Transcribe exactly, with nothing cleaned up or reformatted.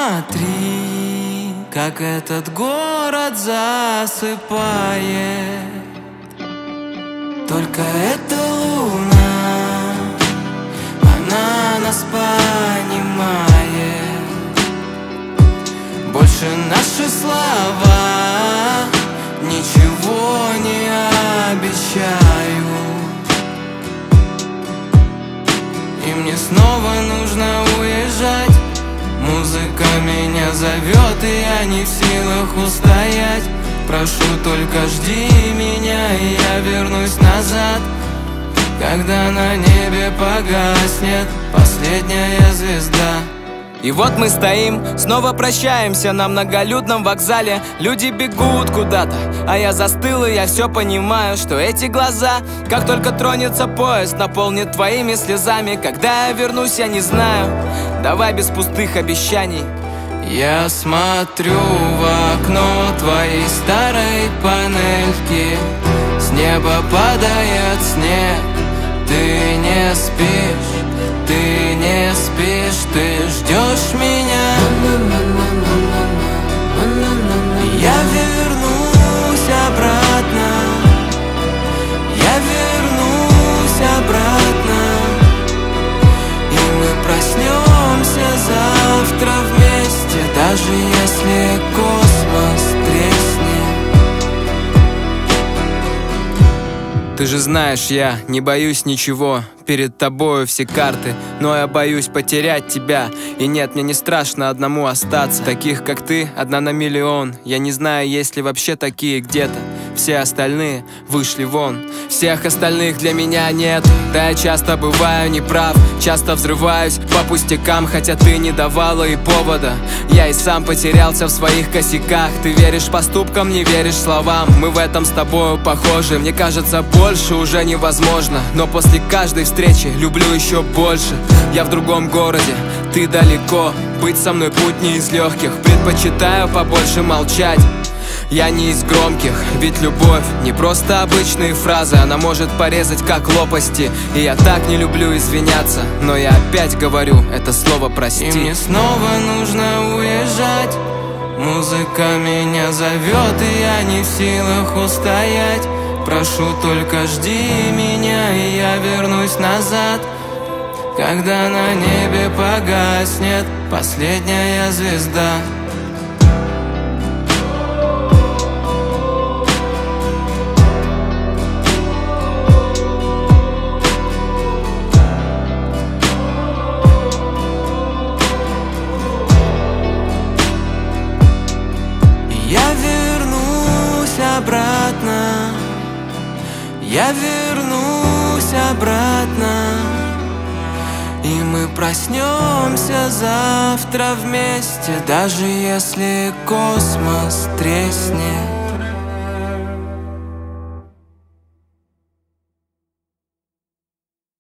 Смотри, как этот город засыпает. Только эта луна, она нас понимает. Больше наши слова ничего не обещают. И мне снова нужно уезжать. Музыка меня зовет, и я не в силах устоять. Прошу, только жди меня, и я вернусь назад, когда на небе погаснет последняя звезда. И вот мы стоим, снова прощаемся на многолюдном вокзале. Люди бегут куда-то, а я застыл, и я все понимаю, что эти глаза, как только тронется поезд, наполнит твоими слезами. Когда я вернусь, я не знаю, давай без пустых обещаний. Я смотрю в окно твоей старой панельки. С неба падает снег. Ты не спишь, ты не спишь, ты ждешь меня. Я вернусь обратно, я вернусь обратно, и мы проснемся завтра вместе, даже если космос треснет. Ты же знаешь, я не боюсь ничего. Перед тобою все карты, но я боюсь потерять тебя. И нет, мне не страшно одному остаться. Таких, как ты, одна на миллион. Я не знаю, есть ли вообще такие где-то. Все остальные вышли вон. Всех остальных для меня нет. Да, я часто бываю неправ, часто взрываюсь по пустякам, хотя ты не давала и повода. Я и сам потерялся в своих косяках. Ты веришь поступкам, не веришь словам. Мы в этом с тобою похожи. Мне кажется, больше уже невозможно. Но после каждой встречи люблю еще больше. Я в другом городе, ты далеко. Быть со мной путь не из легких. Предпочитаю побольше молчать. Я не из громких, ведь любовь не просто обычные фразы. Она может порезать как лопасти. И я так не люблю извиняться, но я опять говорю это слово прости. И мне снова нужно уезжать. Музыка меня зовет, и я не в силах устоять. Прошу, только жди меня, и я вернусь назад, когда на небе погаснет последняя звезда. Я вернусь обратно, я вернусь обратно, и мы проснемся завтра вместе, даже если космос треснет.